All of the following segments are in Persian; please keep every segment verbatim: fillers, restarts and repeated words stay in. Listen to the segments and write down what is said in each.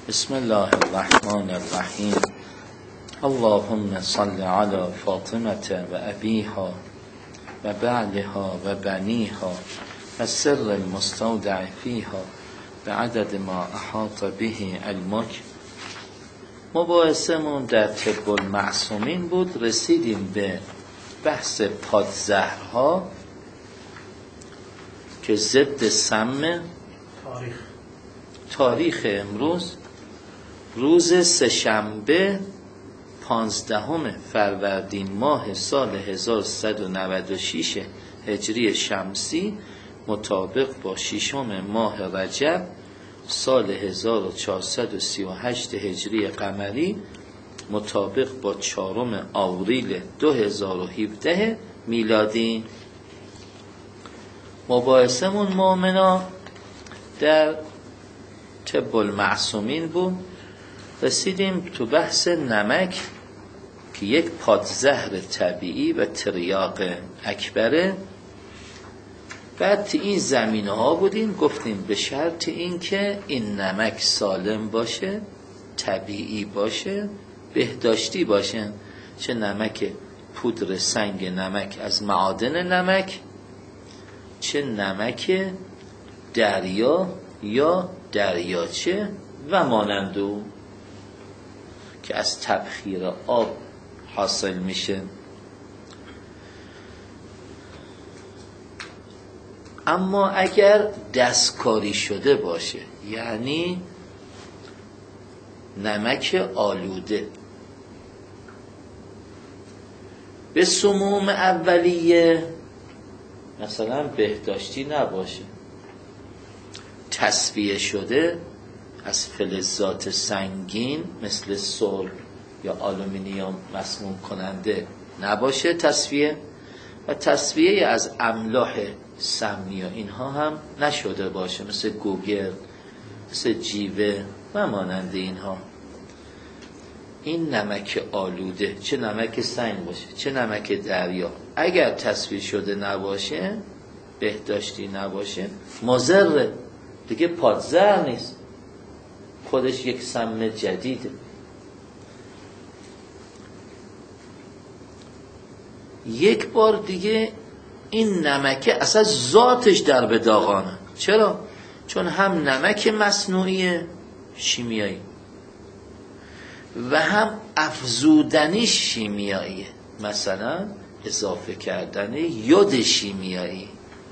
بسم الله الرحمن الرحیم. اللهم صل علی فاطمة و ابیها و بعلها و بنیها و سر المستودع فیها به عدد ما احاط به علمک. مباحثمون در طب المعصومین بود. رسیدیم به بحث پادزهرها که ضد سم. تاریخ تاریخ امروز روز سه‌شنبه پانزدهم فروردین ماه سال هزار و سیصد و نود و شش هجری شمسی مطابق با ششم ماه رجب سال هزار و چهارصد و سی و هشت هجری قمری مطابق با چهارم آوریل دو هزار و هفده میلادی. مباحثمون مؤمنا در طب المعصومین بود. رسیدیم تو بحث نمک که یک پادزهر طبیعی و تریاق اکبره. بعد تو این زمینه ها بودیم، گفتیم به شرط این که این نمک سالم باشه، طبیعی باشه، بهداشتی باشه، چه نمک پودر سنگ نمک از معادن نمک، چه نمک دریا یا دریاچه و مانند او که از تبخیر آب حاصل میشه. اما اگر دستکاری شده باشه، یعنی نمک آلوده به سموم اولیه مثلا بهداشتی نباشه، تصفیه شده از فلزات سنگین مثل صلب یا آلومینیوم مسموم کننده نباشه تصفیه، و تصفیه از املاح سمی و اینها هم نشده باشه مثل گوگل، مثل جیوه و مانند اینها. این نمک آلوده، چه نمک سنگ باشه چه نمک دریا، اگر تصفیه شده نباشه، بهداشتی نباشه، مضره دیگه، پادزهر نیست، خودش یک سم جدیده. یک بار دیگه این نمکه اصلا ذاتش در به داغانه. چرا؟ چون هم نمک مصنوعی شیمیایی و هم افزودنی شیمیاییه، مثلا اضافه کردن یود شیمیایی.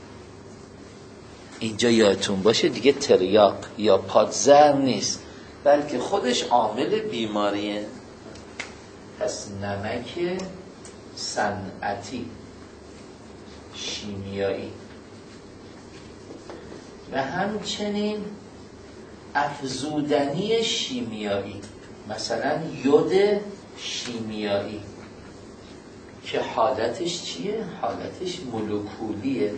اینجا یادتون باشه دیگه تریاق یا پادزهر نیست، بلکه خودش عامل بیماریه. پس نمک صنعتی شیمیایی و همچنین افزودنی شیمیایی، مثلا یود شیمیایی که حالتش چیه؟ حالتش مولکولیه.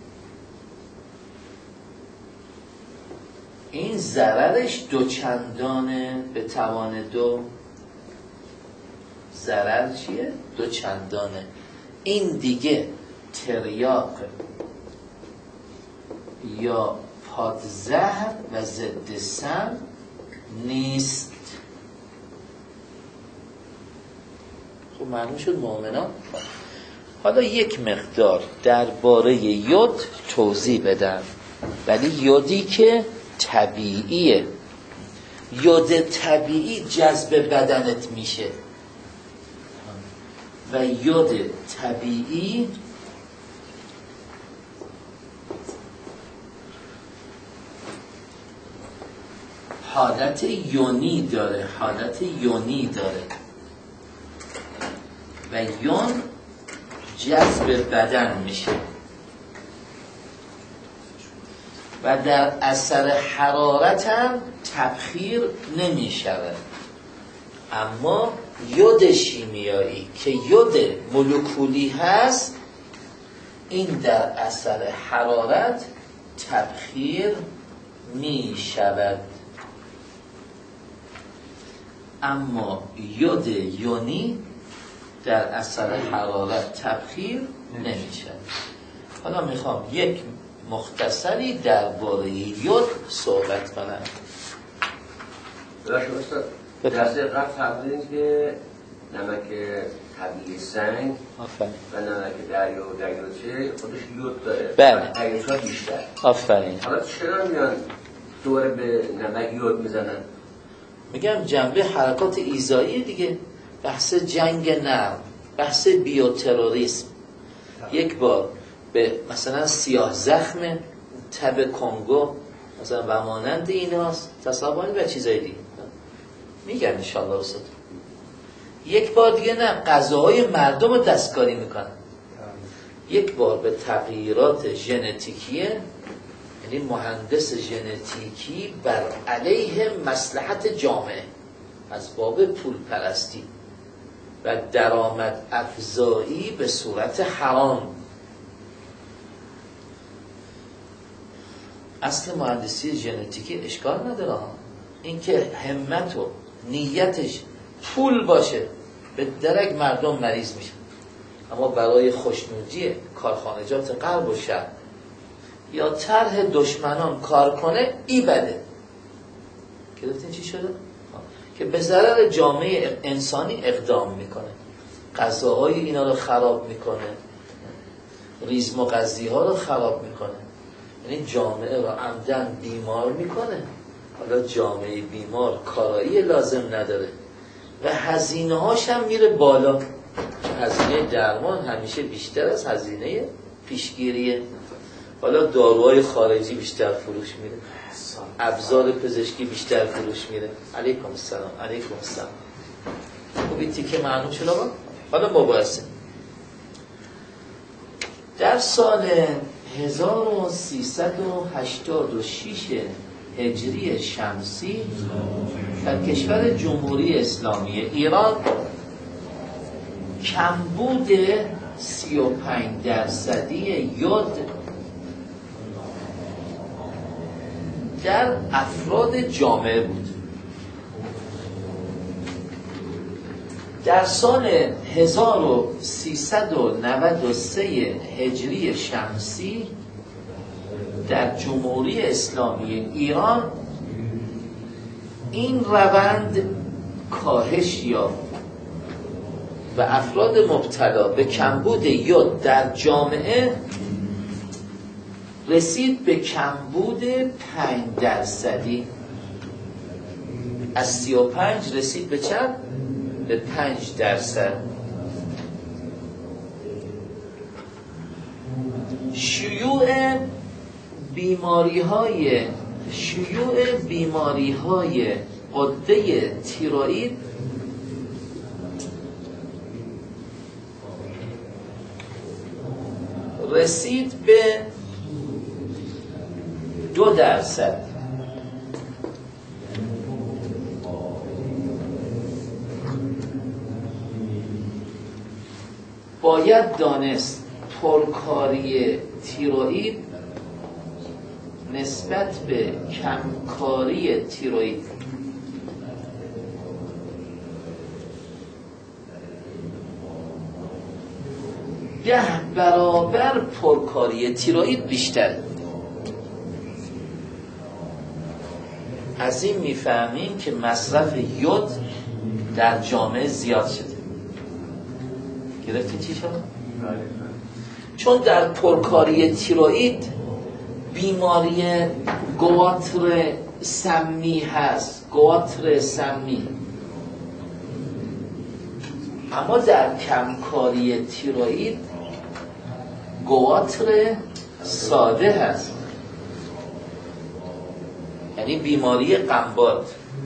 این ضررش دو چندانه به توان دو. ضرر چیه؟ دو چندانه. این دیگه تریاق یا پادزهر و ضد سم نیست. خب معلوم شد مؤمنان. حالا یک مقدار درباره یود توضیح بدم، ولی یودی که طبیعیه. یود طبیعی جذب بدنت میشه و یود طبیعی حالت یونی داره، حالت یونی داره و یون جذب بدن میشه و در اثر حرارت هم تبخیر نمی شود. اما یود شیمیایی که یود مولکولی هست، این در اثر حرارت تبخیر می شود، اما یود یونی در اثر حرارت تبخیر نمی شود. حالا میخوام یک مختصری درباره یود صحبت کنم. ببخشید استاد درسته قبل فرمودید که نمک طبیعی سنگ آفرین و نمک دریا و دریاچه خودش یود داره. بله. دریاچه‌ها بیشتر. آفرین. حالا چرا میان دوره به نمک یود میزنن؟ میگم جنبه حرکات ایذایی دیگه، بحث جنگ نرم، بحث بیوتروریسم. یک بار به مثلا سیاه زخم تب کنگو مثلا و مانند ایناست، تصابانی به چیزایی دیگه میگن انشالله استاد. یک بار دیگه نه، غذاهای مردم رو دستکاری میکنن. یک بار به تغییرات ژنتیکیه، یعنی مهندس ژنتیکی بر علیه مصلحت جامعه از باب پول پرستی و درآمد افزایی به صورت حرام. اصل مهندسی ژنتیکی اشکال نداره، اینکه همت و نیتش پول باشه به درک مردم مریض میشن، اما برای خوشنودی کارخانجات غرب و شرق یا طرح دشمنان کار کنه ای بده. گرفتین چی شده؟ که به ضرر جامعه انسانی اقدام میکنه، غذاهای اینا رو خراب میکنه، ریزم و غذی ها رو خراب میکنه، یعنی جامعه رو عمدن بیمار میکنه. حالا جامعه بیمار کارایی لازم نداره و هزینه هاش هم میره بالا. هزینه درمان همیشه بیشتر از هزینه پیشگیریه. حالا داروهای خارجی بیشتر فروش میره، ابزار پزشکی بیشتر فروش میره. علیکم السلام. علیکم السلام. خوبی تیکه معلوم شد آقا؟ حالا مباحثه. در سال هزار و سیصد و هشتاد و شش هجری شمسی در کشور جمهوری اسلامی ایران کمبود سی و پنج درصدی یود در افراد جامعه بود. در سال هزار و سیصد و نود و سه هجری شمسی در جمهوری اسلامی ایران این روند کاهش یافت و افراد مبتلا به کمبود یود در جامعه رسید به کمبود پنج درصدی. از سی و پنج رسید به چند؟ به پنج درصد. شیوع بیماری های شیوع بیماری های غده تیروئید رسید به دو درصد. باید دانست پرکاری تیروئید نسبت به کمکاری تیروئید ده برابر پرکاری تیروئید بیشتر. از این میفهمیم که مصرف یود در جامعه زیاد شده. گرفتی چی شد؟ چون در پرکاری تیروئید بیماری گواتر سمی هست، گواتر سمی. اما در کمکاری تیروئید گواتر ساده هست، یعنی بیماری قنبات.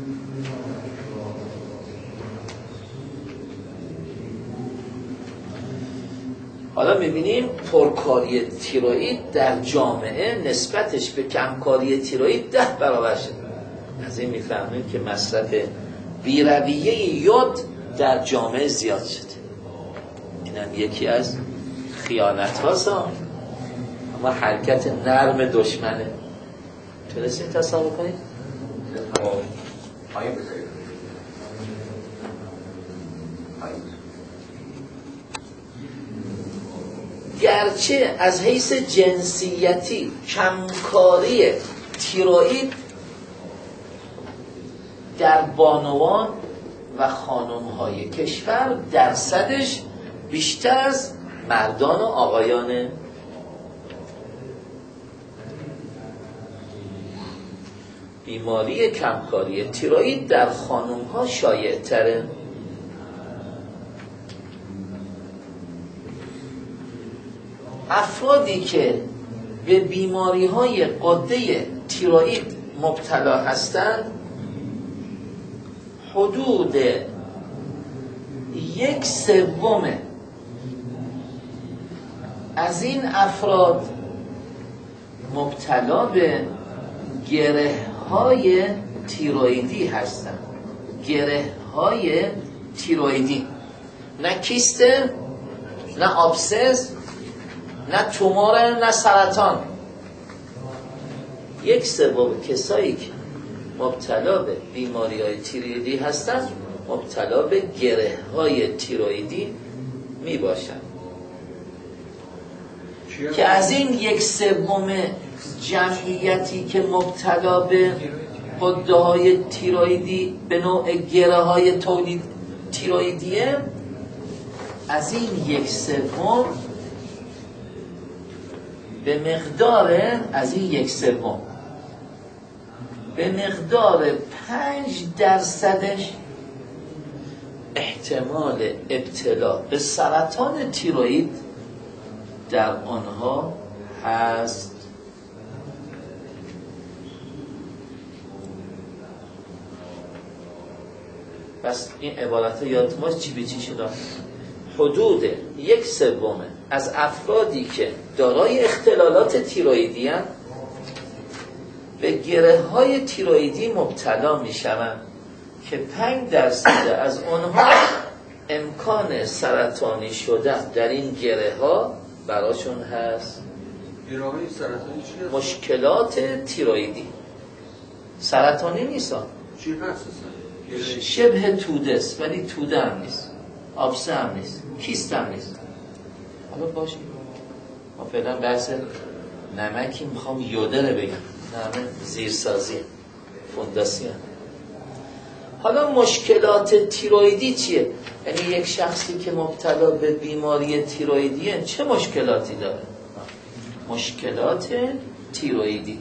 حالا میبینیم پرکاری تیروئید در جامعه نسبتش به کمکاری تیروئید ده برابر شده. از این میفهمیم که مصرف بی‌رویه یود در جامعه زیاد شده. اینم یکی از خیانت هاست، اما حرکت نرم دشمنه. تونستین تصور کنید؟ پایین بذارید. گرچه از حیث جنسیتی کمکاری تیروئید در بانوان و خانم‌های کشور درصدش بیشتر از مردان و آقایانه. بیماری کمکاری تیروئید در خانم‌ها شایع تره. افرادی که به بیماری‌های غده تیروئید مبتلا هستند حدود یک سوم از این افراد مبتلا به گره‌های تیروئیدی هستند. گره‌های تیروئیدی، نه کیسته، نه آبسس، نه تومور، نه سرطان. یک سوم کسایی که مبتلا به بیماری‌های تیروئیدی هستند مبتلا به گره‌های تیروئیدی می باشند که از این یک سوم جمعیتی که مبتلا به غده‌های تیروئیدی به نوع گره‌های تولید تیروئیدیه، از این یک سوم به مقدار از این یک سوم به مقدار پنج درصدش احتمال ابتلا به سرطان تیروئید در آنها هست. پس این عبارت ها یاد ما چی به چی شده؟ حدود یک سوم از افرادی که دارای اختلالات تیروئیدی هستند به گره های تیروئیدی مبتلا می شوند که پنج درصد از آنها امکان سرطانی شدن در این گره ها براشون هست. گره های سرطانی چی هست؟ مشکلات تیروئیدی. سرطانی نیست، چی هست؟ شبه توده است ولی توده هم نیست، آبسه هم نیست، کیست هم نیست. حالا باشه ما فعلا بحث نمکی میخوام یوده رو بگم، نمه زیرسازی فونداسیون. حالا مشکلات تیروئیدی چیه؟ یعنی یک شخصی که مبتلا به بیماری تیروئیدیه چه مشکلاتی داره؟ مشکلات تیروئیدی.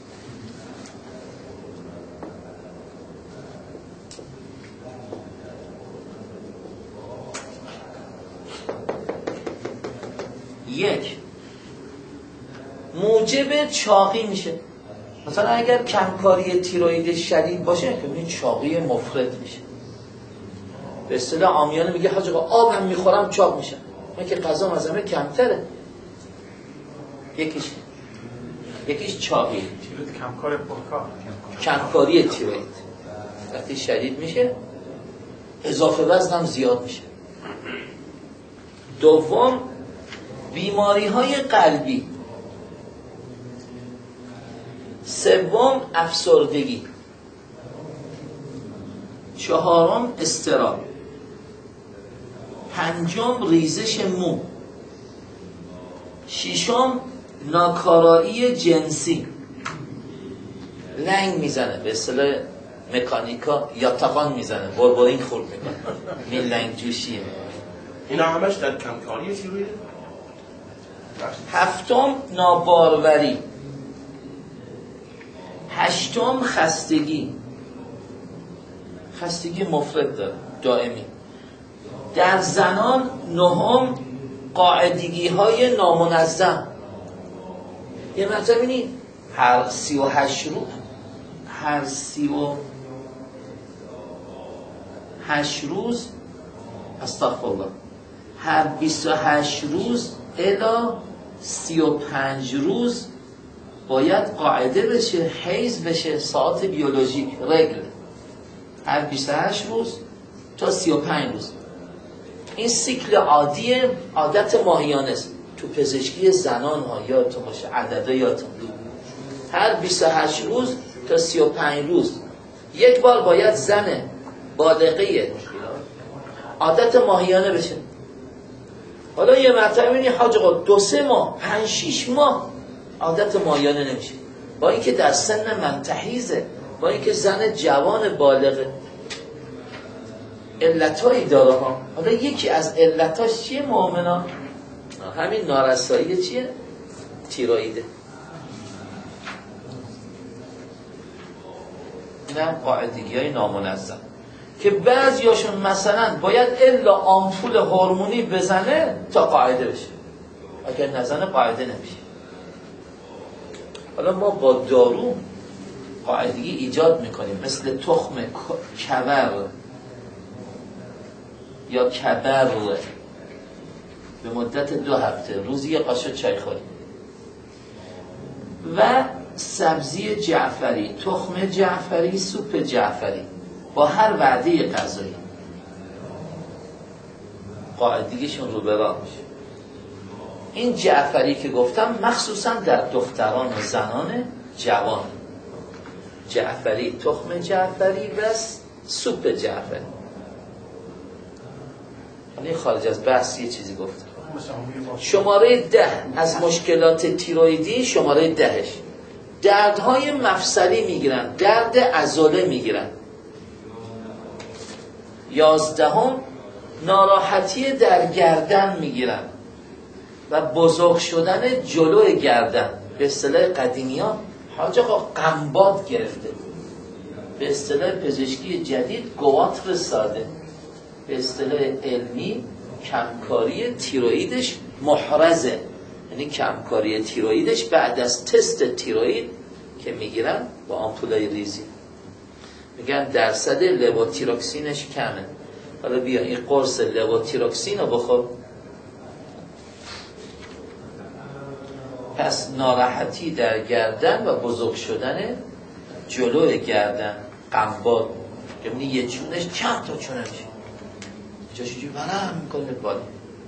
یک، موجب چاقی میشه. مثلا اگر کمکاری تیروئید شدید باشه که چاقی مفرط میشه. به اصطلاح عامیانه میگه حاج آقا آب هم میخورم چاق میشم، من که غذام از همه کمتره. یکیش یکیش چاقی، کمکار پرکار، کمکاری تیروئید وقتی شدید میشه اضافه وزن هم زیاد میشه. دوم، بیماری های قلبی. سوم، افسردگی. چهارم، اضطراب. پنجم، ریزش مو. ششم، ناکارایی جنسی. لنگ میزنه، به اصطلاح مکانیکا یا تقان میزنه، بربرین خورد میکنه، این لنگ جوشیه. اینا همش در کمکاری تیروئید. هفتم، ناباروری. هشتم، خستگی. خستگی مفرط داره دائمی. در زنان نهم، قاعدگی های نامنظم. یه مطلب اینی هر سی و هشت روز هر سی و هشت روز استغفرالله هر بیست و هشت روز الی سی و پنج روز باید قاعده بشه، حیض بشه، ساعت بیولوژیک رگل هر بیست و هشت روز تا سی و پنج روز. این سیکل عادی عادت ماهیانه است. تو پزشکی زنان ها یادتون باشه عددا یادتون، هر بیست و هشت روز تا سی و پنج روز یک بار باید زن بالغه عادت ماهیانه بشه. حالا یه مرتبه می‌بینی حاج آقا دو سه ماه پنج شش ماه عادت ماهیانه نمیشه، با اینکه در سن منتحیزه با اینکه زن جوان بالغه علتایی داره ها. حالا یکی از علتاش چیه مؤمنان؟ همین نارسایی چیه؟ تیرویده. این هم قاعدگی های نامنظم که بعضی هاشون مثلا باید الا آمپول هورمونی بزنه تا قاعده بشه، اگر نزنه قاعده نمیشه. حالا ما با دارو قاعدگی ایجاد میکنیم، مثل تخم کبر یا کبر به مدت دو هفته روزی یه قاشق چای خوریم، و سبزی جعفری، تخم جعفری، سوپ جعفری با هر وعده غذایی قاعدگیشون رو به راه میشه. این جعفری که گفتم مخصوصا در دختران و زنان جوان، جعفری، تخم جعفری و سوپ جعفری. یعنی خارج از بحث یه چیزی گفتم. شماره ده از مشکلات تیرویدی، شماره دهش دردهای مفصلی میگیرن، درد عضله میگیرن. یازدهم ناراحتی در گردن میگیرن و بزرگ شدن جلو گردن. به اصطلاح قدیمی ها حاج آقا قنباد گرفته، به اصطلاح پزشکی جدید گواتر ساده، به اصطلاح علمی کمکاری تیرویدش محرزه، یعنی کمکاری تیرویدش بعد از تست تیروید که میگیرن با آمپولای ریزی میگن درصد لواتیروکسینش کمه. حالا بیا این قرص لواتیروکسین رو بخور. پس ناراحتی در گردن و بزرگ شدن جلو گردن، قنباد، یعنی یه چونش چند تا چونه میشه، جاشو برم میکنه بالا.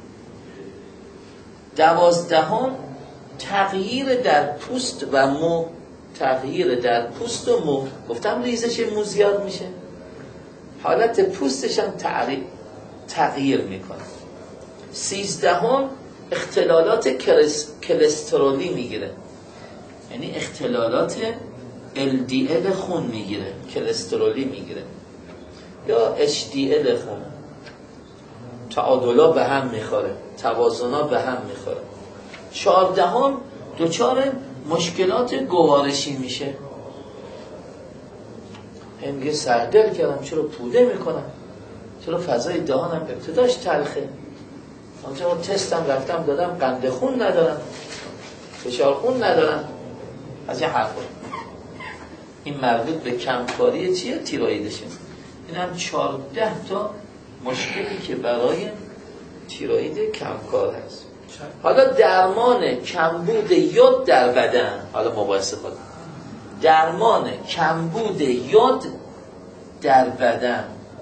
دوازدهم تغییر در پوست و مو، تغییر در پوست و مو. گفتم ریزش مو زیاد میشه، حالت پوستش هم تغییر, تغییر میکنه. سیزدهم اختلالات کلسترولی میگیره، یعنی اختلالات ال دی ال خون میگیره، کلسترولی میگیره یا اچ دی ال خون. تعادلا به هم میخوره، توازنا به هم میخوره. چهاردهم دچار مشکلات گوارشی میشه. هم میگه سردل کردم، چرا پوده میکنم، چرا فضای دهانم ابتداش تلخه، آنجا تستم رفتم دادم قند خون ندارم، فشار خون ندارم، از این حرفا. این مربوط به کمکاری چیه؟ تیرویدشه. این هم چهارده تا مشکلی که برای تیروید کمکار هست. حالا درمان کمبود یود در بدن، حالا مباحثه کنیم درمان کمبود یود در بدن.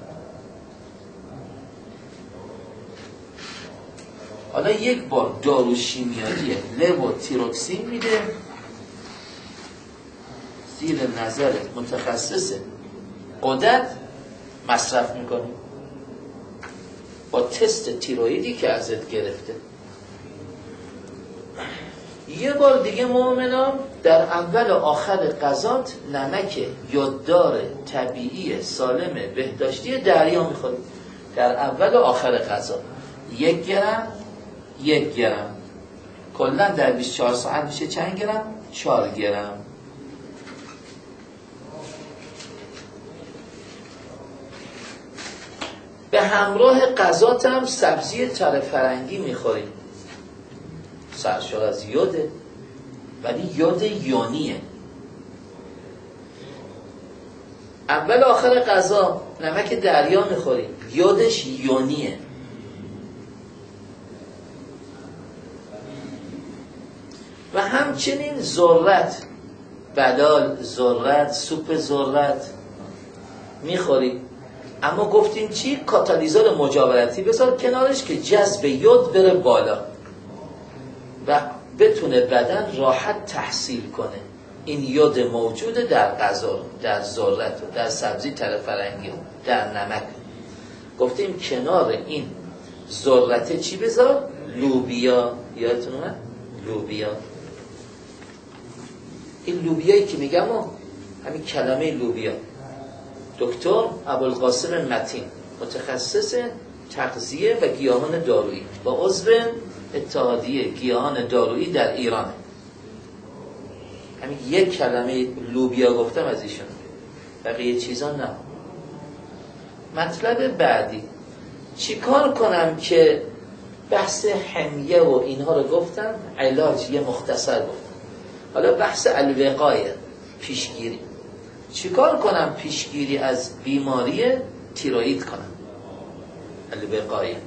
حالا یک بار دارو شیمیایی لواتیروکسین میده زیر نظر متخصص غدد مصرف میکنه با تست تیرویدی که ازت گرفته. یه بار دیگه مؤمنان در اول و آخر غذات نمک یوددار طبیعی سالم بهداشتی دریا میخوری. در اول و آخر غذا یک گرم یک گرم، کلا در بیست و چهار ساعت میشه چند گرم؟ چهار گرم. به همراه غذات هم سبزی تره فرنگی میخوریم، سرشار از یوده، ولی یود یونیه. اول آخر غذا نمک دریا میخوریم، یودش یونیه. و همچنین ذرت، بلال ذرت، سوپ ذرت میخوریم، اما گفتیم چی؟ کاتالیزور مجاورتی بذار کنارش که جذب یود بره بالا و بتونه بدن راحت تحصیل کنه این یود موجوده در غذا، در ذرت و در سبزی تره فرنگی و در نمک. گفتیم کنار این ذرت چی بذار؟ لوبیا. یادتونه؟ لوبیا. این لوبیایی که میگم همین کلمه لوبیا. دکتر ابوالقاسم متین، متخصص تغذیه و گیاهان دارویی، با عضو اتحادیه گیاهان دارویی در ایران. همین یک کلمه لوبیا گفتم از ایشون، بقیه چیزا نه. مطلب بعدی، چی کار کنم که بحث حمیه و اینها رو گفتم، علاج یه مختصر گفتم. حالا بحث الوقایه، پیشگیری. چی کار کنم پیشگیری از بیماری تیروئید کنم؟ الوقایه.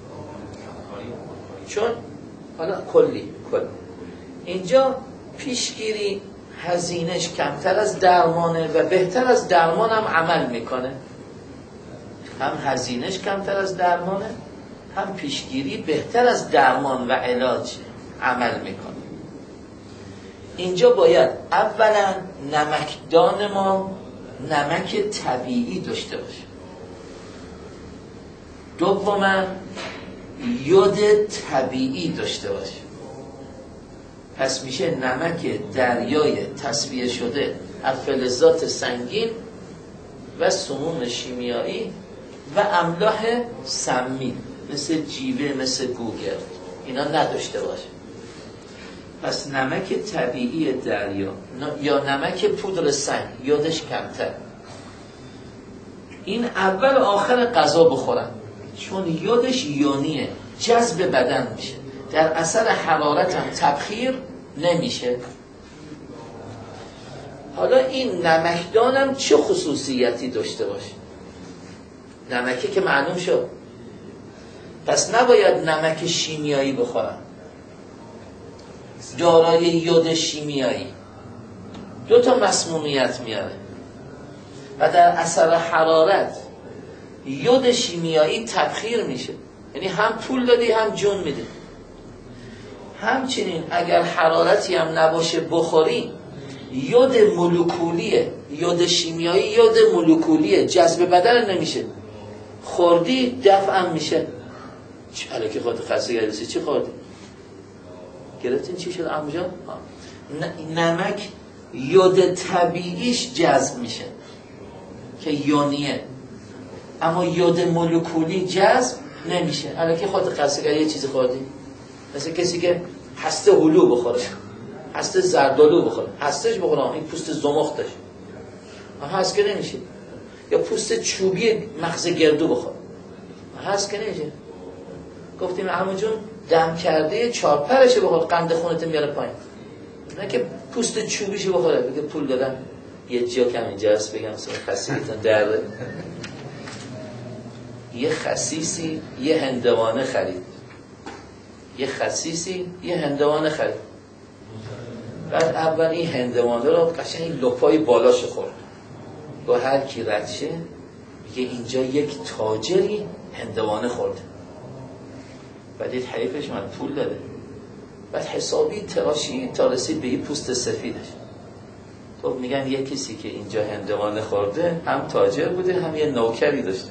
چون حالا کلی کل اینجا پیشگیری هزینهش کمتر از درمانه و بهتر از درمان هم عمل میکنه. هم هزینهش کمتر از درمانه، هم پیشگیری بهتر از درمان و علاج عمل میکنه. اینجا باید اولا نمکدان ما نمک طبیعی داشته باشه. دوما یود طبیعی داشته باشه. پس میشه نمک دریای تصفیه شده از فلزات سنگین و سموم شیمیایی و املاح سمی مثل جیوه، مثل گوگل، اینا نداشته باشه. پس نمک طبیعی دریا یا نمک پودر سنگ، یودش کمتر. این اول و آخر غذا بخورن، چون یودش یونیه، جذب بدن میشه، در اثر حرارت هم تبخیر نمیشه. حالا این نمکدانم چه خصوصیتی داشته باشه؟ نمکی که معلوم شد، پس نباید نمک شیمیایی بخورن، دارای یود شیمیایی، دو تا مسمومیت میاره و در اثر حرارت یود شیمیایی تبخیر میشه، یعنی هم پول دادی هم جون میده. همچنین اگر حرارتی هم نباشه بخوری، یود مولکولیه، یود شیمیایی یود مولکولیه، جذب بدن نمیشه، خوردی دفعم میشه. حالا که خود خسته گرفتی چی خوردی؟ گرفتین چی شد عمو جان؟ نمک یود طبیعیش جذب میشه که یونیه، اما یود مولکولی جذب نمیشه. حالا که خود خسته یه چیزی خوردی، مثل کسی که هسته هلو بخوره، هسته زردالو بخوره، هستهش بخوره، این پوست زمخت داشت هست که نمیشه. یا پوست چوبی مغز گردو بخوره، هست که نمیشه. گفتیم عمو جون دم کرده چارپرشو بخور، قند خونت میاره پایین، نه که پوست چوبیشو بخوره بگه پول دادم. یه جا کم اینجا هست بگم سر خسیستان درده. یه خسیسی یه هندوانه خرید، یه خسیسی یه هندوانه خرید، بعد اول این هندوانه رو قشنگ لپای بالاشو خورد، با هر کی رد شه میگه اینجا یک تاجری هندوانه خورده. بعد دید حریفش من پول داده، بعد حسابی تراشی تا رسید به این پوست سفیدش. خب میگن یه کسی که اینجا هندوانه خورده هم تاجر بوده هم یه نوکری داشته.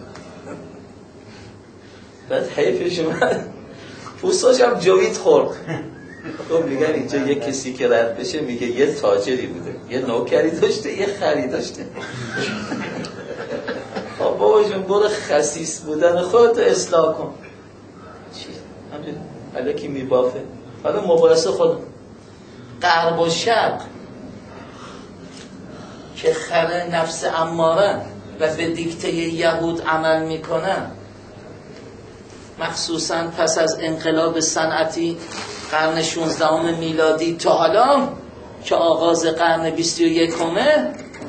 بعد حیفش من پوستاش هم جوید خورد. خب میگن اینجا یه کسی که رد بشه میگه یه تاجری بوده، یه نوکری داشته، یه خری داشته. خب بابا جون برو خسیس بودن خودتو اصلاح کن. چی؟ همچنین حالا کی میبافه؟ حالا مباحثه خود غرب و شرق که خر نفس اماره و به دیکته یهود عمل میکنن، مخصوصا پس از انقلاب صنعتی قرن شانزدهم میلادی تا حالا که آغاز قرن بیست و یکمه،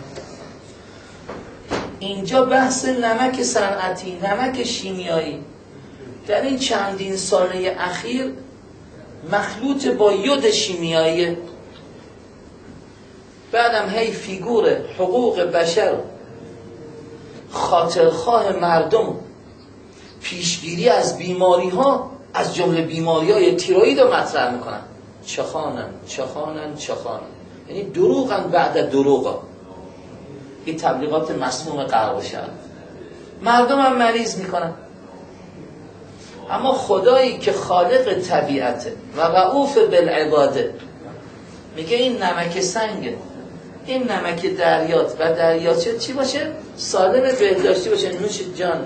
اینجا بحث نمک صنعتی، نمک شیمیایی در این چندین ساله اخیر مخلوط با یود شیمیایی. بعدم هی فیگور حقوق بشر، خاطرخواه مردم، پیشگیری از بیماری ها از جمله بیماری های تیروئید رو مطرح میکنن. چخانن چخانن چخانن، یعنی دروغن بعد دروغا. این تبلیغات مسموم غرب و شرق. مردم هم مریض میکنن. اما خدایی که خالق طبیعته و رؤوف بالعباده میگه این نمک سنگه، این نمک دریات و دریاچه چی باشه؟ سالم بهداشتی باشه. نوش جان.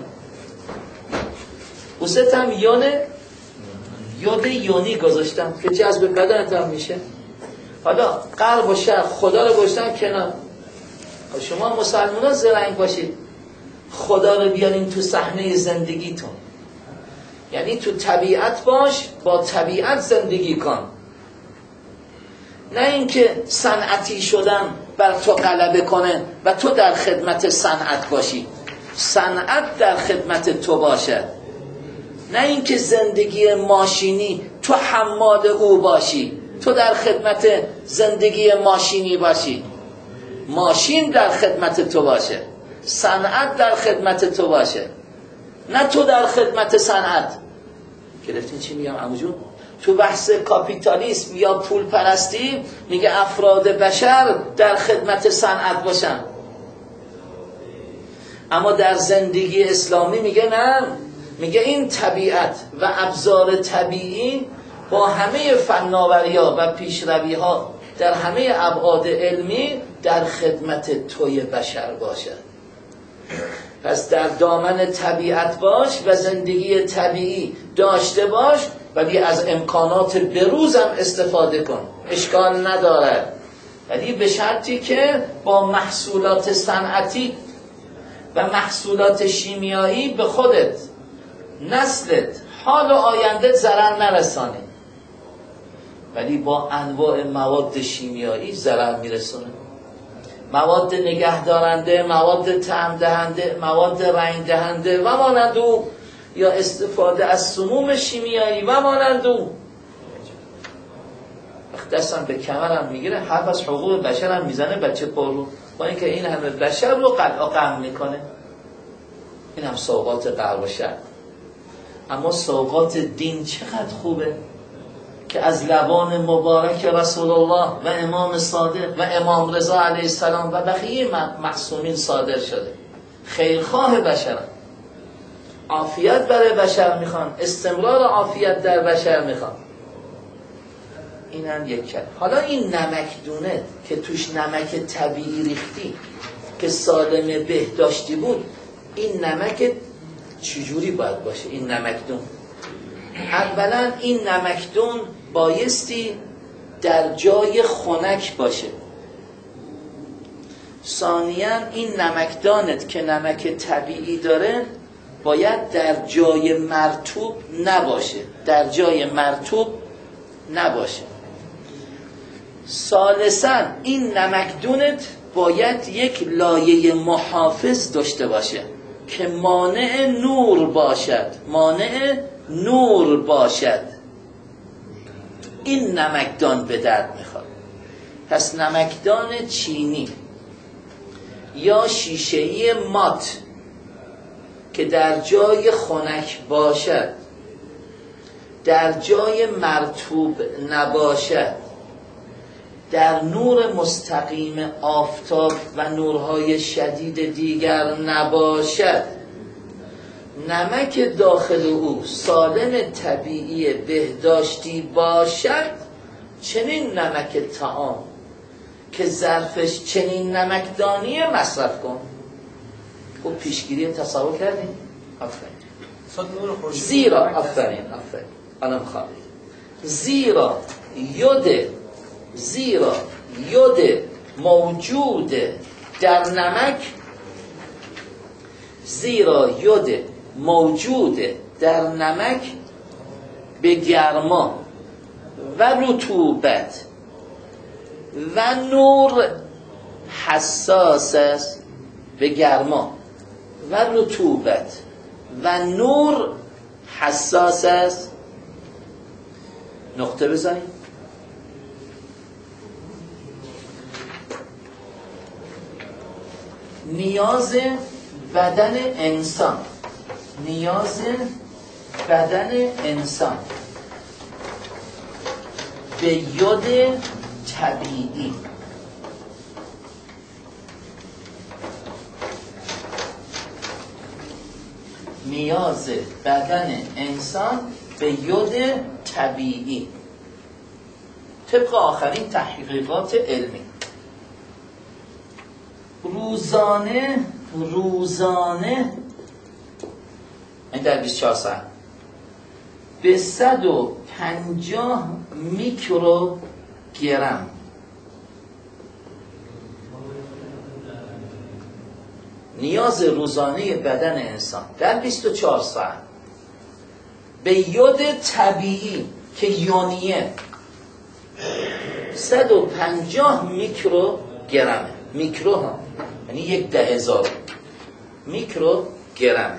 اوست هم یونه یود یونی گذاشتم که جذب بدنت هم میشه. حالا غرب و شرق خدا رو گذاشتن کنار. شما مسلمان ها زرنگ باشید، خدا رو بیارین تو صحنه زندگیتون. یعنی تو طبیعت باش، با طبیعت زندگی کن، نه اینکه صنعتی شدن بر تو غلبه کنه و تو در خدمت صنعت باشی. صنعت در خدمت تو باشه، نه اینکه زندگی ماشینی تو حمال او باشی، تو در خدمت زندگی ماشینی باشی. ماشین در خدمت تو باشه، صنعت در خدمت تو باشه، نه تو در خدمت صنعت. گرفتین چی میگم عمو جون؟ تو بحث کاپیتالیسم یا پول پرستی میگه افراد بشر در خدمت صنعت باشن، اما در زندگی اسلامی میگه نه، میگه این طبیعت و ابزار طبیعی با همه فناوری‌ها و پیشروی‌ها در همه ابعاد علمی در خدمت توی بشر باشه. پس در دامن طبیعت باش و زندگی طبیعی داشته باش، ولی از امکانات بروز هم استفاده کن، اشکال نداره، ولی به شرطی که با محصولات صنعتی و محصولات شیمیایی به خودت، نسلت، حال و آیندت ضرر نرسانی. ولی با انواع مواد شیمیایی ضرر میرسونه، مواد نگهدارنده، مواد طعم دهنده، مواد رنگ دهنده و مانند او، یا استفاده از سموم شیمیایی و مانند او. وقت دستم به کمرم میگیره، حرف از حقوق بشر هم میزنه بچه پارو، با اینکه این همه بشر رو قطع و قم میکنه. این هم سوقات غرب و شرق. اما سوقات دین چقدر خوبه که از لبان مبارک رسول الله و امام صادق و امام رضا علیه السلام و بقیه معصومین صادر شده. خیرخواه بشرن، عافیت برای بشر میخوان، استمرار عافیت در بشر میخوان. این هم یک کلمه. حالا این نمکدونه که توش نمک طبیعی ریختی که سالم بهداشتی بود، این نمک چجوری باید باشه؟ این نمکدون اولا این نمکدون بایستی در جای خنک باشه. ثانیاً این نمکدانت که نمک طبیعی داره باید در جای مرطوب نباشه، در جای مرطوب نباشه. ثالثاً این نمکدونت باید یک لایه محافظ داشته باشه که مانع نور باشد، مانع نور باشد. این نمکدان به درد میخواد. پس نمکدان چینی یا شیشه‌ای مات که در جای خنک باشد، در جای مرطوب نباشد، در نور مستقیم آفتاب و نورهای شدید دیگر نباشد، نمک داخل او سالم طبیعی بهداشتی باشد، چنین نمک طعام که ظرفش چنین نمکدانی مصرف کن. خوب پیشگیری تصور کردیم؟ آفرین. زیرا آفرین آفرین الان خواهد زیرا یود زیرا یود موجود در نمک زیرا یود موجود در نمک به گرما و رطوبت و نور حساس است. به گرما و رطوبت و نور حساس است. نقطه بزنیم. نیاز بدن انسان نیاز بدن انسان به یود طبیعی نیاز بدن انسان به یود طبیعی طبق آخرین تحقیقات علمی. روزانه روزانه این در بیست و چهار ساعت به صد و پنجاه میکروگرم نیاز روزانه بدن انسان در بیست و چهار ساعت به یود طبیعی که یونیه صد و پنجاه میکروگرمه. میکرو ها یعنی یک ده هزار میکروگرمه.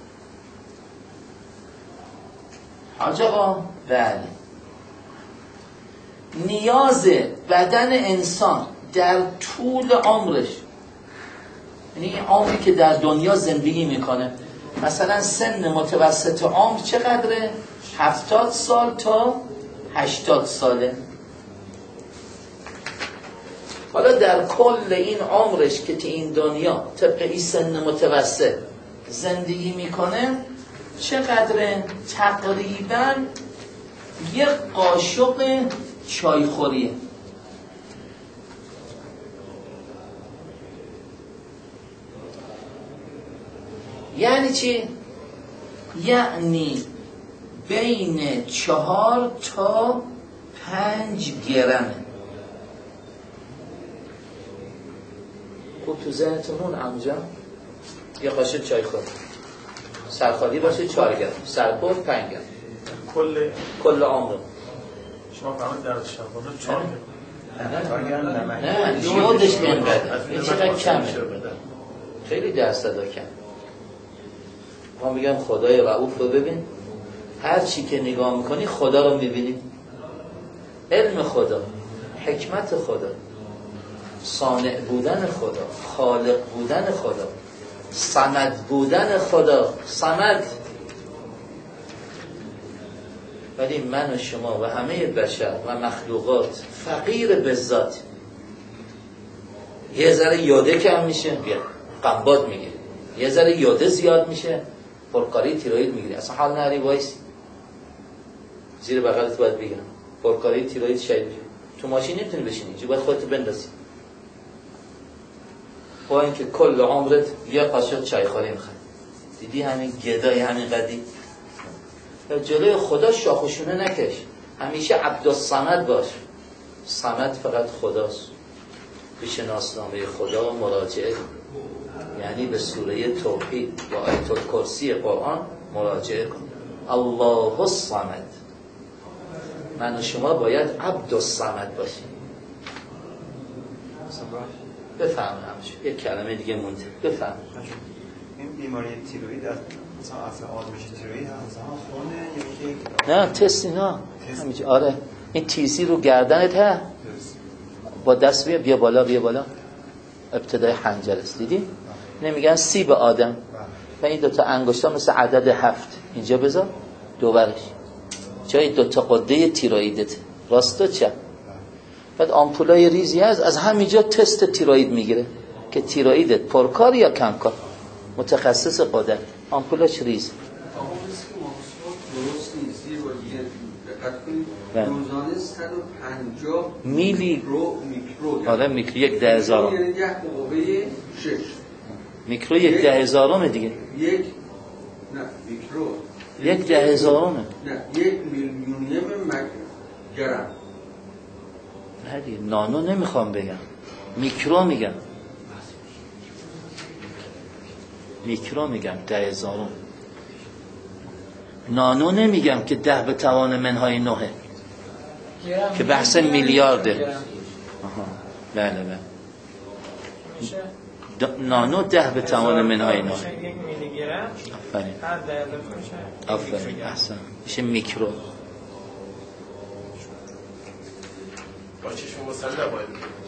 حاج آقا بله نیاز بدن انسان در طول عمرش، یعنی این عمری که در دنیا زندگی میکنه، مثلا سن متوسط عمر چقدره؟ هفتاد سال تا هشتاد ساله. حالا در کل این عمرش که تو این دنیا طبق این سن متوسط زندگی میکنه چقدره؟ تقریبا یک قاشق چایخوریه. یعنی چی؟ یعنی بین چهار تا پنج گرمه. خوب تو ذهنتون عمجا یه قاشق چای خور سرخالی باشه چهار گرم، سرپور پنج گرم کل کل عمر. شما فرمایید در شبانه چهار گرم نه یادش اینقدر این چقدر کمه، خیلی درصدا کم. ما میگم خدای رؤوف رو ببین، هر چی که نگاه میکنی خدا رو میبینی. علم خدا، حکمت خدا، صانع بودن خدا، خالق بودن خدا، صمد بودن خدا، صمد. ولی من و شما و همه بشر و مخلوقات فقیر به ذات. یه ذره یاده کم میشه بیا قنبات میگیری، یه ذره یاده زیاد میشه پرکاری تیروید میگیری، اصلا حال نری وایسی زیر بغلت باید بگیرم پرکاری تیروید شاید میشه. تو ماشین نمیتونی بشینی اینجا، باید خودتو بندازی. با اینکه کل عمرت یه قاشق چای خوری میخوای. دیدی همین گدای همین قدی جلوی خدا شاخوشونه نکش، همیشه عبدالصمد باش. صمد فقط خداست. به شناسنامه خدا مراجعه، یعنی به سوره توحید و آیت الکرسی قرآن مراجعه کن. الله الصمد. من و شما باید عبدالصمد باشیم. بفهم همش یک کلمه دیگه مونده. بفهم این بیماری تیروید از مثلا اصل آزمایش تیروید هم خونه یا نه تست اینا همینجا. آره این تیزی رو گردنت ها با دست بیا بیا بالا بیا بالا ابتدای حنجره است. دیدی نمیگن سیب آدم و این دوتا انگشتا مثل عدد هفت اینجا بذار دوبرش جای دوتا قده تیرویدت راست و چپ. بعد آمپولای ریزی هست از همینجا تست تیروید میگیره که تیرویدت پرکار یا کمکار. متخصص قدر آمپولاش ریز. آقا درست نیست. یه بار دیگه دقت کنید. روزانه صد و پنجاه میلی میکرو میکرو آره میکرو یک ده هزارم یعنی ده مقابل شش میکرو یک ده هزارم دیگه. یک نه میکرو یک ده هزارمه نه یک میلیونیم گرم. نه دیگه نانو نمیخوام بگم میکرو میگم میکرو میگم ده هزارم. نانو نمیگم که ده به توان منهای نهه که بحث میلیارده. آها بله بله نانو ده به توان منهای نهه. آفرین آفرین احسن میشه میکرو. با چشم مسلح باید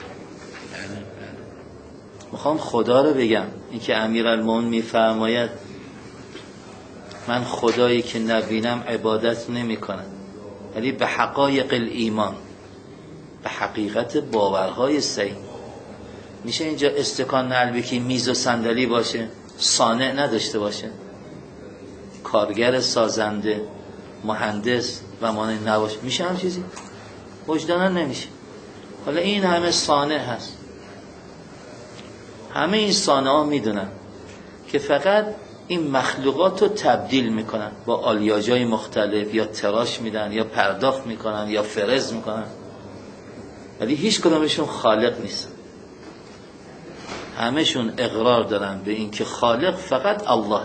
میخوام خدا رو بگم. این که امیرالمومنین میفرماید من خدایی که نبینم عبادت نمی کنم، ولی به حقایق الایمان، به حقیقت باورهای صحیح. میشه اینجا استکان نلبکی میز و صندلی باشه صانع نداشته باشه، کارگر سازنده مهندس و مانند نباشه؟ میشه هم چیزی؟ وجدانا نمیشه. حالا این همه صانع هست. همه این صانعا میدونن که فقط این مخلوقات رو تبدیل میکنن با آلیاژهای مختلف، یا تراش میدن یا پرداخت میکنن یا فرز میکنن، ولی هیچ کدومشون خالق نیست. همهشون اقرار دارن به این که خالق فقط الله.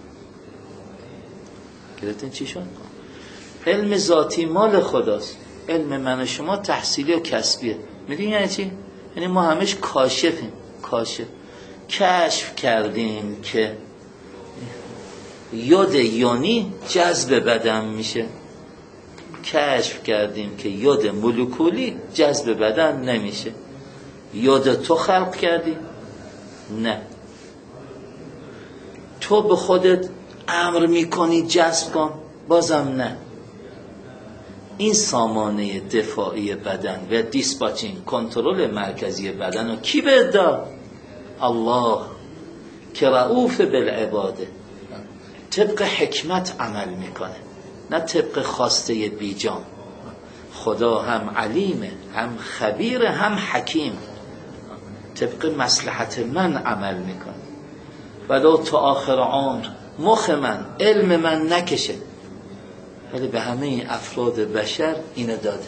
گرفتین چی شد؟ علم ذاتی مال خداست، علم من و شما تحصیلی و کسبیه. میدونی یعنی چی؟ یعنی ما همش کاشفیم. کاشف کشف کردیم که یاد یونی جذب بدن میشه، کشف کردیم که یاد مولکولی جذب بدن نمیشه. یاد تو خلق کردی؟ نه. تو به خودت امر میکنی جذب کن؟ بازم نه. این سامانه دفاعی بدن و دیسپاچینگ، کنترل مرکزی بدن رو کی بهت داد؟ الله که رؤوف بالعباده، طبق حکمت عمل میکنه، نه طبق خواسته بیجان. خدا هم علیمه، هم خبیره، هم حکیم، طبق مصلحت من عمل میکنه. ولو تا آخر عمر مخ من، علم من نکشه، ولی به همه این افراد بشر اینو داده.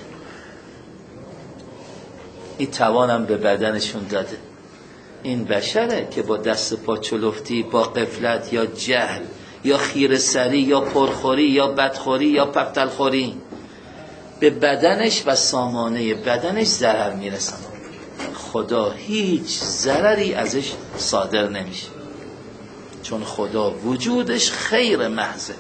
این توانم به بدنشون داده. این بشره که با دست پا چلفتی، با غفلت یا جهل یا خیره سری یا پرخوری یا بدخوری یا پفتلخوری به بدنش و سامانه بدنش ضرر میرسن. خدا هیچ ضرری ازش صادر نمیشه، چون خدا وجودش خیر محضه.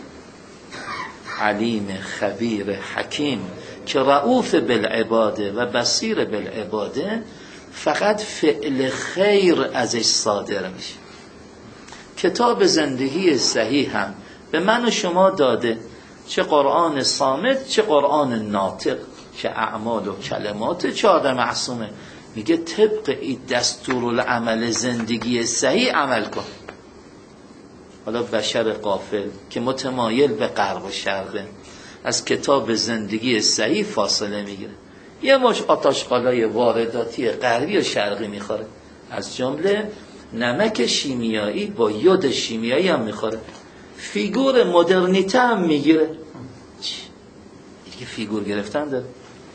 علیم، خبیر، حکیم که رؤوف بالعباده و بصیر بالعباده، فقط فعل خیر ازش صادر میشه. کتاب زندگی صحیح هم به من و شما داده، چه قرآن صامت چه قرآن ناطق، چه اعمال و کلمات، چه آدم معصومه. میگه طبق این دستورالعمل زندگی صحیح عمل کن. حالا بشر غافل که متمایل به غرب و شرقه، از کتاب زندگی صحیح فاصله میگیره. یه مش آتش‌قالای وارداتی غربی و شرقی میخوره، از جمله نمک شیمیایی با یود شیمیایی هم میخوره. فیگور مدرنیته هم میگیره. دیگه فیگور گرفتن داره.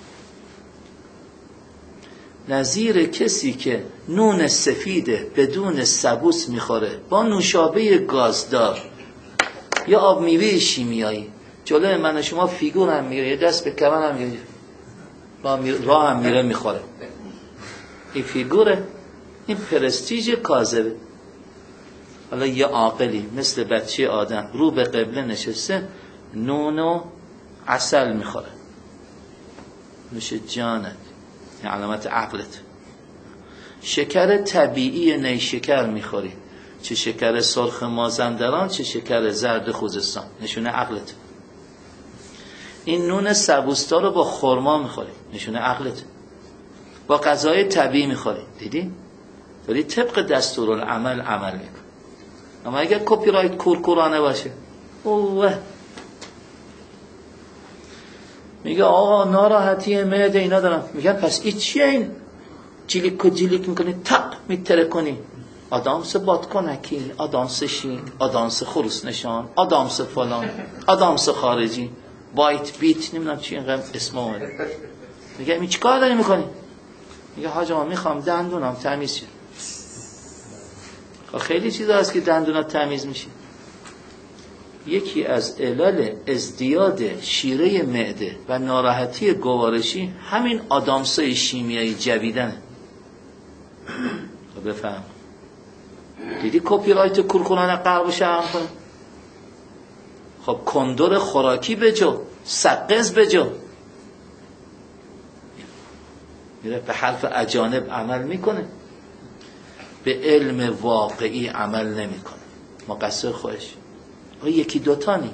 نظیر کسی که نون سفیده بدون سبوس میخوره با نوشابه گازدار یا آب میوه شیمیایی، جلوی من و شما فیگور هم میگیره، یه دست به کمر هم میگیره، راه هم میره میخوره. این فیگوره، این پرستیژ کاذبه. حالا یه عاقلی مثل بچه آدم رو به قبله نشسته، نون و عسل میخوره، نوش جانت، این علامت عقلت. شکر طبیعی نیشکر میخوری، چه شکر سرخ مازندران چه شکر زرد خوزستان، نشونه عقلت. این نون سبوستا رو با خرما میخوری، نشونه عقلت. با غذای طبیعی میخوری، دیدی؟ ولی طبق دستورالعمل عمل میکن. اما اگر کپی رایت کورکورانه باشه، اوه میگه آقا ناراحتی معده اینا دارم، میگن پس این چیه این جیلیک و جیلیک میکنی تق میتره کنی؟ آدامس بادکنکی، آدامس شین، آدامس خروس نشان، آدامس فلان، آدامس خارجی، وایت بیت، نمیدونم چی اینقدر اسم اومده. میگه این چی کار داری میکنی؟ میگه حاج آقا میخوام دندونم تمیز شه. خیلی چیزا هست که دندونات تمیز میشه. یکی از علل ازدیاد شیره معده و ناراحتی گوارشی همین آدامسای شیمیایی جویدنه. خب بفهم. دیدی کپی رایت کورکورانه غرب و شرق کنه؟ خب کندور خوراکی بجو، سقز بجو، میره به حرف اجانب عمل میکنه، به علم واقعی عمل نمیکنه. مقصر خودش. آه یکی دوتانی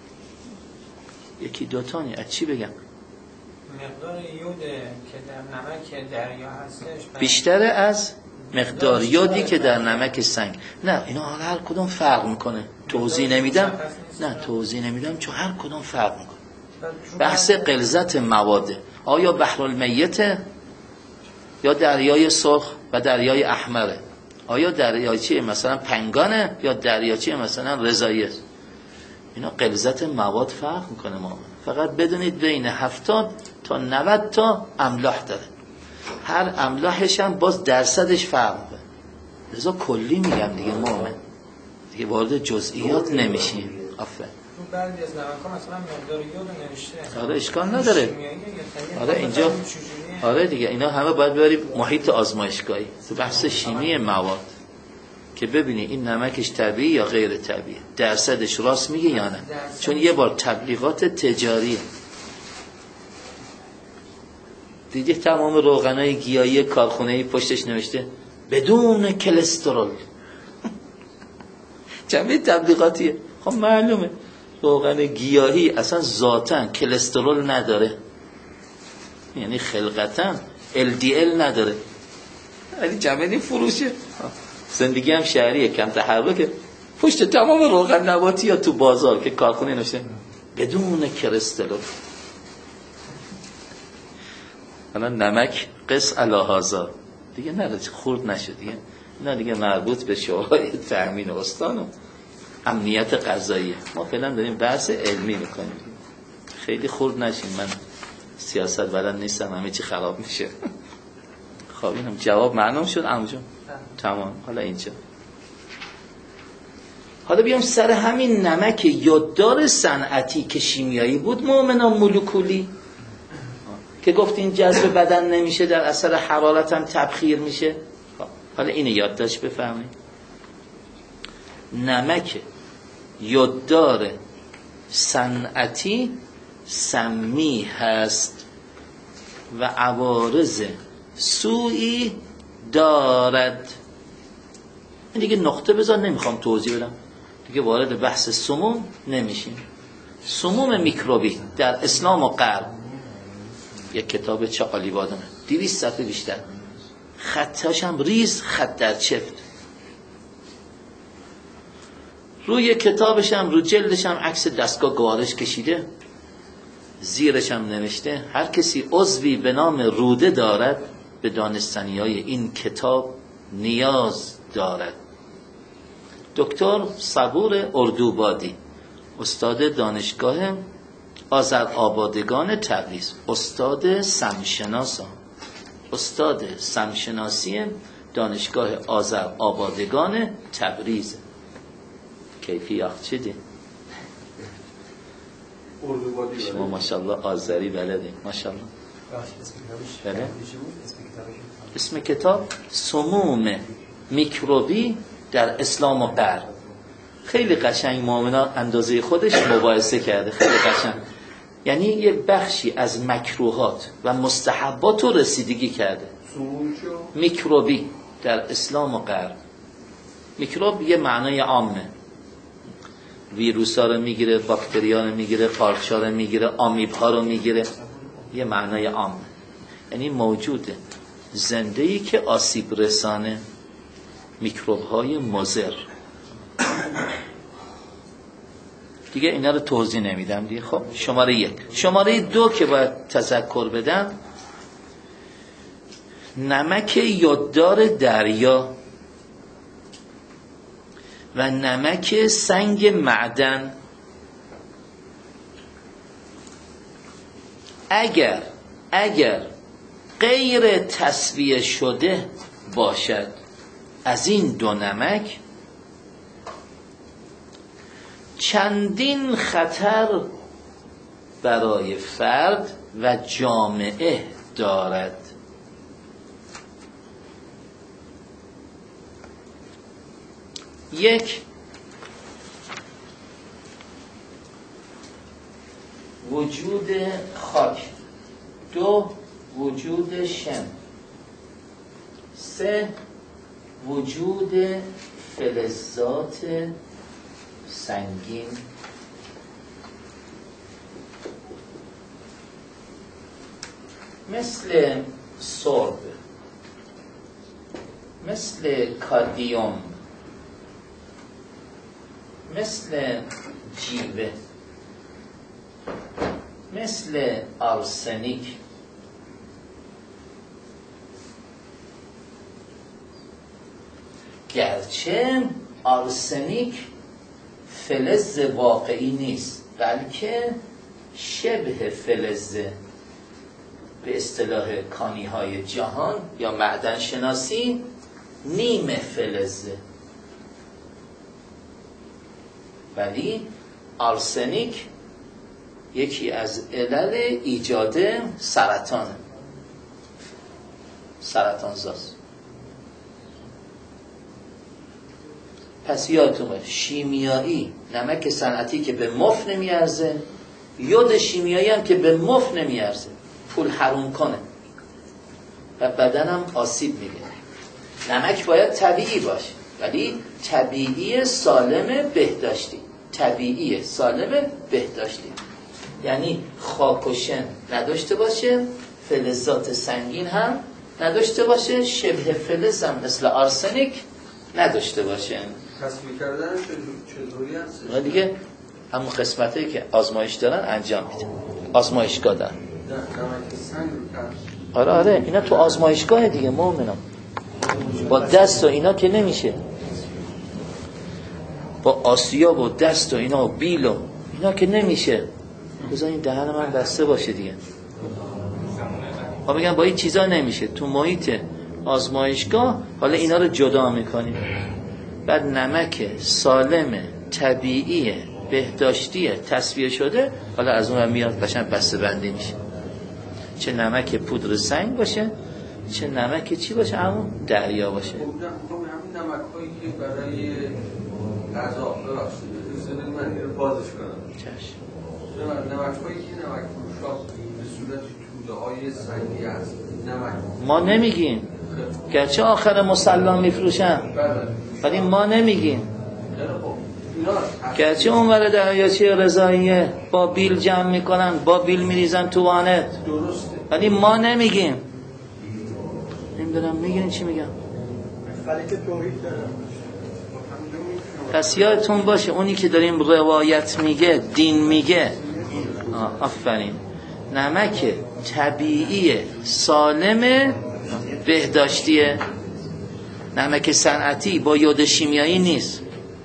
یکی دوتانی از چی بگم؟ مقدار یود که در نمک دریا هستش بیشتره از مقدار یودی که در نمک سنگ. نه اینا هر کدوم فرق میکنه. توضیح نمیدم. نه توضیح نمیدم چون هر کدوم فرق میکنه. بحث غلظت مواده. آیا بحر المیته یا دریای سرخ و دریای احمره؟ آیا دریاچه مثلا پنگانه یا دریاچه مثلا رضاییه؟ اینا غلظت مواد فرق میکنه. ما فقط بدونید بین هفتاد تا نود تا املاح داره، هر املاحش هم باز درصدش فرق میکنه. لذا کلی میگم دیگه مومن دیگه وارد جزئیات نمیشیم. آفرین. بعضی از نمک‌ها مثلا مقدار یود نوشته. آره اشکال نداره. آره اینجا آره دیگه اینا همه باید بریم محیط آزمایشگاهی تو بحث شیمی مواد که ببینی این نمکش طبیعی یا غیر طبیعی، درصدش راست میگه یا نه، چون یه بار تبلیغات تجاریه. دیدی تمام روغنای گیاهی کارخونه‌ای پشتش نوشته بدون کلسترول. جمعی تبلیغاتیه. خب معلومه روغن گیاهی اصلا ذاتاً کلسترول نداره، یعنی خلقتاً ال دی ال نداره، ولی جمعی فروشه. زندگی هم شهریه، کم تحرکه. پشت تمام روغن نباتی یا تو بازار که کارخونه نوشته بدون کلسترول. الان نمک قص علی هذا دیگه نره خورد نشه دیگه. اینا دیگه مربوط به شورای تامین استان و امنیت غذایی. ما فعلا داریم بحث علمی میکنیم، خیلی خورد نشین. من سیاست بلد نیستم، همه چی خراب میشه. خب اینم جواب معلوم شد عمو جون؟ تمام. حالا اینجا حالا بیام سر همین نمک یاددار صنعتی که شیمیایی بود مؤمنان مولکولی که گفتین جذب بدن نمیشه، در اثر حرارت هم تبخیر میشه. حالا اینو یادداشت بفهمید. نمک یاددار صنعتی سمی هست و عوارض سوئی دارد. این دیگه نقطه بذار، نمیخوام توضیح بدم دیگه، وارد بحث سموم نمیشیم. سموم میکروبی در اسلام و غرب یک کتاب چاقالی بادمه، دویست صفحه بیشتر، خطاش هم ریز، خط در چفت. روی کتابش هم رو جلدش هم عکس دستگاه گوارش کشیده، زیرش هم نوشته هر کسی عضوی به نام روده دارد به دانستنی‌های این کتاب نیاز دارد. دکتر صبور اردوبادی، استاد دانشگاه آذرآبادگان تبریز، استاد سمشناس، استاد سمشناسی دانشگاه آذرآبادگان تبریز. کیفی اخچیدی؟ شما ماشاءالله آذری بلدی ماشاءالله. بله؟ اسم کتاب سموم میکروبی در اسلام و غرب. خیلی قشنگ مؤمنان اندازه خودش مباحثه کرده، خیلی قشنگ. یعنی یه بخشی از مکروهات و مستحبات رو رسیدگی کرده. میکروبی در اسلام و غرب. میکروب یه معنای عامه، ویروس ها رو میگیره، باکتری ها رو میگیره، قارچ ها رو میگیره، آمیب ها رو میگیره، یه معنای عامه، یعنی موجوده زنده‌ای که آسیب رسانه، میکروب های مضر. دیگه اینا رو توضیح نمیدم دیگه. خب شماره یک. شماره دو که باید تذکر بدم، نمک یاددار دریا و نمک سنگ معدن اگر اگر غیر تصفیه شده باشد از این دو نمک، چندین خطر برای فرد و جامعه دارد. یک، وجود خاک. دو، وجود شن. سه، وجود فلزات سنگین. مثل سرب، مثل کادیوم، مثل جیوه، مثل آرسنیک. گرچه آرسنیک فلز واقعی نیست بلکه شبه فلزه، به اصطلاح کانی های جهان یا معدن شناسی نیمه فلزه، ولی آرسنیک یکی از علل ایجاد سرطان سرطان زاست. پس یادتون باشه شیمیایی نمک صنعتی که به مفت نمیارزه، یود شیمیایی هم که به مفت نمیارزه، پول حروم کنه و بدنم آسیب میبینه. نمک باید طبیعی باشه، ولی طبیعی سالم بهداشتی، طبیعی سالم بهداشتی، یعنی خاک و شن نداشته باشه، فلزات سنگین هم نداشته باشه، شبه فلز هم مثل آرسنیک نداشته باشه. تصفیه کردن چطوری هست؟ و دیگه همون قسمتی که آزمایش دارن انجام میدن، آزمایشگاه دارن. نه نمک سنگ رو کرد. آره آره اینا تو آزمایشگاه دیگه مومنم، با دست و اینا که نمیشه، با آسیاب و دست و اینا و بیل و اینا که نمیشه. بذار این دهن من بسته باشه دیگه. ما میگن با این چیزا نمیشه، تو محیط آزمایشگاه حالا اینا رو جدا میکنیم. بعد نمک سالم طبیعی بهداشتی تصفیه شده حالا از اون میاد قشنگ بسته بندی میشه، چه نمک پودر سنگ باشه چه نمک چی باشه، همون دریا باشه. همین نمک هایی که برای غذا ببخشید من این رو بازش کنم. چشم. نمک هایی که نمک فروشا به صورت توده های سنگی هست نمک ما نمیگیم، گرچه آخر مسلم میفروشن ولی ما نمیگیم، گرچه اون ور دریاچه رضاییه با بیل جمع میکنن، با بیل میریزن تو وانت، ولی ما نمیگیم. نمیدونم میگین چی میگم. پس یادتون باشه اونی که داریم روایت میگه دین میگه، آفرین، نمک طبیعی سالم بهداشتیه، نمک صنعتی با یود شیمیایی نیست،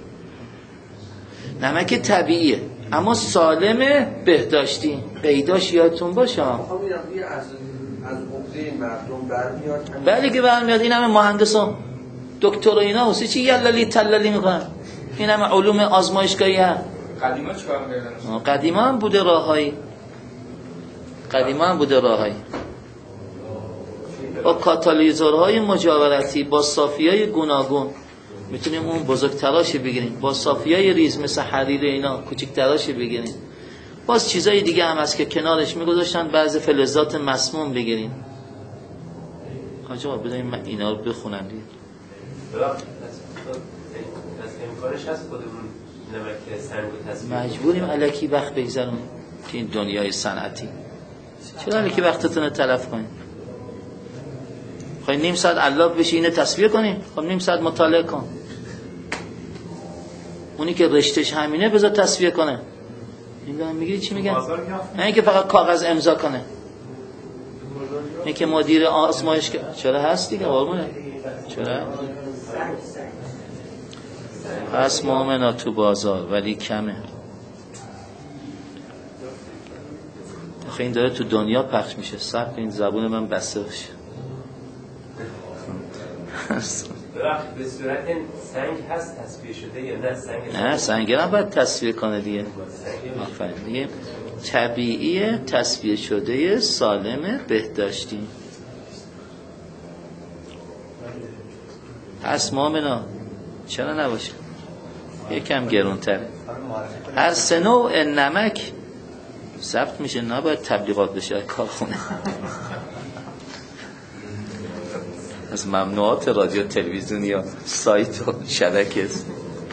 نمک طبیعیه اما سالم بهداشتی. قیداش یادتون باشه. از عمده مردم برمیاد. بله که برمیاد. این همه مهندس ها دکتر و اینا حسی چی یللی تللی میکنن، این همه علوم آزمایشگاهی ها. قدیما چیکار می‌کردن؟ قدیما هم بوده راههایی، قدیما هم بوده راههایی با کاتالیزورهای مجاورتی، با صافیهای گوناگون میتونیم اون بزرگتراش بگیریم، با صافیهای ریز مثل حریر اینا کوچیکتراش بگیریم. باز چیزای دیگه هم هست که کنارش میگذاشتن بعضی فلزات مسموم بگیریم. حاجی آقا بذاریم من اینا رو بخونم دیگه. امکانش هست خودمون نمک سنگ رو تصفیه مجبوریم الکی وقت بگذارونیم که این دنیای صنعتی. چرا الکی وقتتون رو تلف کنیم؟ خواهی نیم ساعت علاب بشی اینو تصفیه کنیم، خب نیم ساعت مطالعه کن. اونی که رشتش همینه بذار تصفیه کنه. این میگی چی میگن؟ نه اینکه فقط کاغذ امضا کنه. این که مدیر آزمایش که چرا هست دیگه قربونه؟ چرا؟ هست مؤمنا تو بازار ولی کمه. آخه این داره تو دنیا پخش میشه. صبر این زبون من بسته باشه. به صورت سنگ هست تصفیه شده یا نه؟ سنگ نه سنگ هم باید تصفیه کنه دیگه. آفرین دیگه. طبیعی تصفیه شده سالم بهداشتی. هست مؤمنا چرا نباشه؟ یکم گرونتره. هر سه نوع نمک ثبت میشه، نباید تبلیغات بشه کارخونه. از ممنوعات رادیو تلویزیون یا سایت و شبکه است.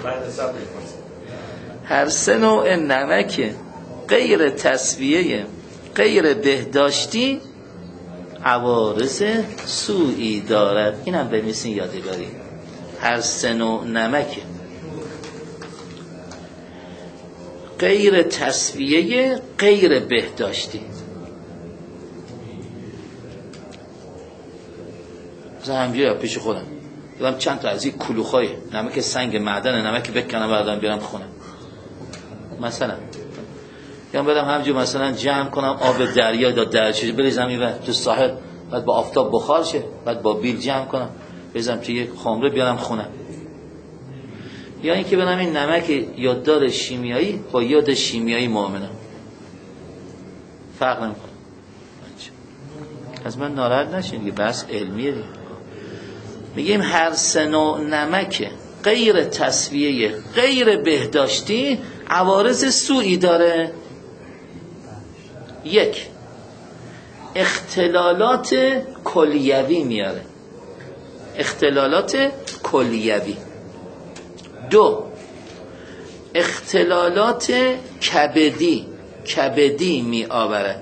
هر سه نوع نمک غیر تصفیه غیر بهداشتی عوارض سوئی دارد. این هم بنویسین یادگاری. هر سه نوع نمک غیر تصفیه غیر بهداشتی. مثلا همجوری پیش خودم برم چند تا از این کلوخای نمک سنگ معدن نمک بکنم بردارم بیارم خونه مثلا، یا برم همجور مثلا جمع کنم آب دریا یا دریاچه بریزم این تو ساحل، بعد با آفتاب بخار شه، بعد با بیل جمع کنم بریزم توی یک خمره بیارم خونه. یا اینکه برم این نمک یاددار شیمیایی با یاد شیمیایی معامله، فرق نمیکنه. از من ناراحت نشین دیگه، بحث علمیه دیگه. میگیم هر سه نوع نمک غیر تصفیه غیر بهداشتی عوارض سوئی داره. یک، اختلالات کلیوی میاره، اختلالات کلیوی. دو، اختلالات کبدی کبدی می آورد.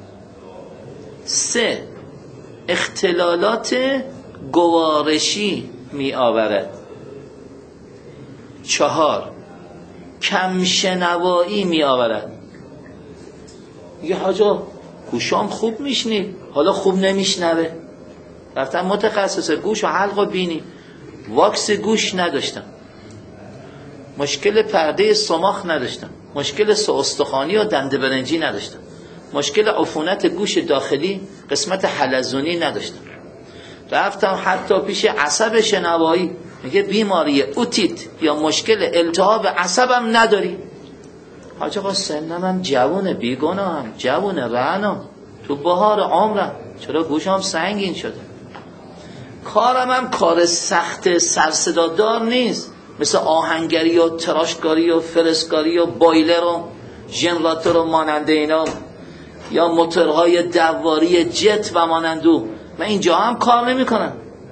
سه، اختلالات گوارشی می آورد. چهار، کمشنوایی می آورد. یه حاجا گوشام خوب میشنید حالا خوب نمیشنوه، رفتم متخصص گوش و حلق و بینی، واکس گوش نداشتم، مشکل پرده سماخ نداشتم، مشکل سو استخوانی و دنده برنجی نداشتم، مشکل عفونت گوش داخلی قسمت حلزونی نداشتم. رفتم حتی پیش عصب شنوایی، میگه بیماری اوتیت یا مشکل التهاب عصبم نداری. حاج آقا سنم هم جوونه، بیگناه هم جوونه، رعنا تو بهار عمرم، چرا گوشم سنگین شده؟ کارم هم کار سخت سرصدادار نیست، مثل آهنگری و تراشکاری و فرسکاری و بایلر و ژنراتور و مانند اینا، یا موتورهای دواری جت و مانندو. من اینجا هم کار نمی کنم،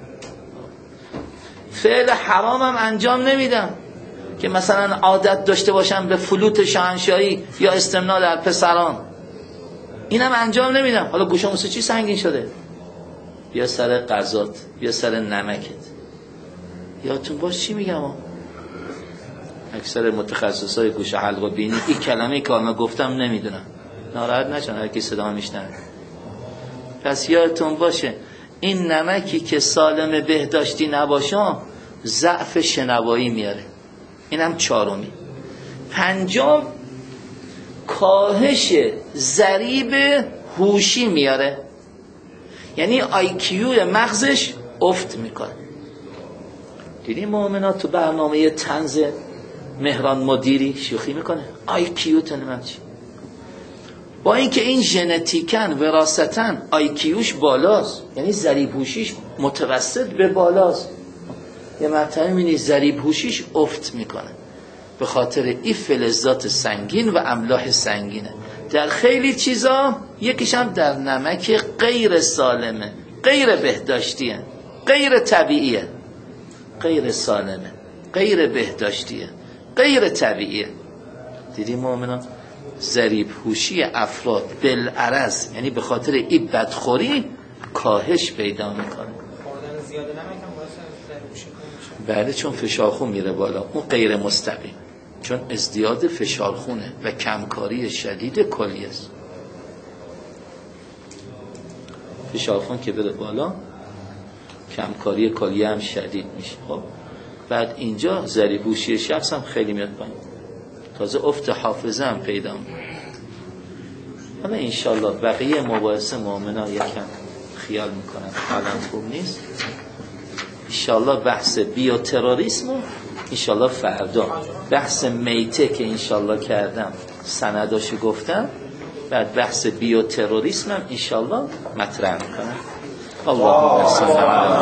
فعل حرامم انجام نمیدم که مثلا عادت داشته باشم به فلوت شاهنشاهی یا استمناء در پسران، اینم انجام نمیدم. حالا گوشم واسه چی سنگین شده؟ یا سر غذات، یا سر نمکت. یادتون باش چی میگم ها؟ اکثر متخصصای گوش حلق و بینی این کلمه که من گفتم نمیدونم، ناراحت نشن هر کی صدا میشنوه. پس یادتون باشه این نمکی که سالم بهداشتی نباشه ضعف شنوایی میاره، اینم چهارمی. پنجم، کاهش ضریب هوشی میاره، یعنی آی کیو مغزش افت میکنه. دیدی مؤمنات تو برنامه طنز مهران مدیری شوخی میکنه آی کیو تنمم چی، با اینکه این ژنتیکن وراثتاً آی کیوش بالاست، یعنی ضریب هوشیش متوسط به بالاست، یه مرتبه می‌بینی ضریب هوشیش افت میکنه به خاطر این فلزات سنگین و املاح سنگینه در خیلی چیزا. یکیش هم در نمک غیر سالمه، غیر بهداشتیه، غیر طبیعیه، غیر سالمه، غیر بهداشتیه، غیر طبیعیه. دیدی مؤمنان ضریب هوشی افراد بالعرض، یعنی به خاطر این بدخوری کاهش پیدا میکنه. خوردن زیاد نمک هم باعث ضریب هوشی میشه. بله، چون فشار خون میره بالا، اون غیر مستقیم، چون ازدیاد فشار خونه و کمکاری شدید کلیه است. فشار خون که بره بالا کمکاری کلیه هم شدید میشه. خب بعد اینجا ضریب هوشی شخص هم خیلی میاد پایین، تازه افت حافظه هم پیدا میکنه. حالا انشالله بقیه مباحث مؤمنا یکم خیال میکنم حالا خوب نیست. انشالله بحث بیوتروریسم و انشالله فردا بحث میته که انشالله کردم سنداشو گفتم، بعد بحث بیوتروریسم هم انشالله مطرح میکنم. اللهم صل علی